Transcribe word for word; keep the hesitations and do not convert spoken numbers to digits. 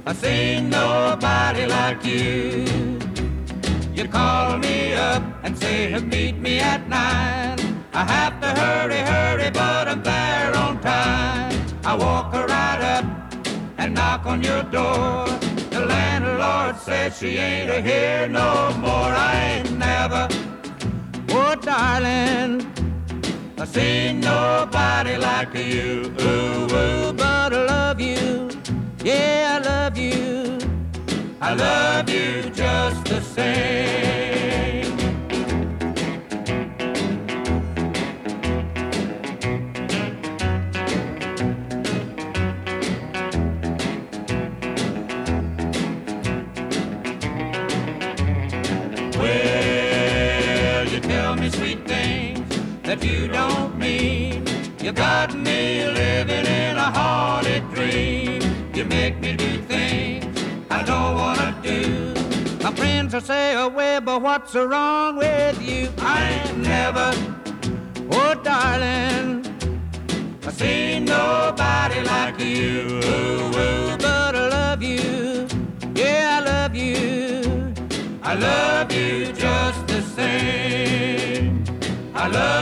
I seen nobody like you. You call me up and say meet me at nine. I have to hurry, hurry, but I'm there on time. I walk right up and knock on your door. The landlord says she ain't here no more. I ain't never, oh darling, I seen nobody like you. Ooh, ooh, but I love you, yeah, I love you. I love you just the same. Well, you tell me sweet things that you don't mean. You got me living in a haunted dream. You make me do things I don't wanna do. My friends will say, oh well, but what's wrong with you? I ain't never, oh darling, I seen nobody like you. Ooh, ooh, but I love you, yeah, I love you. I love you just the same. I love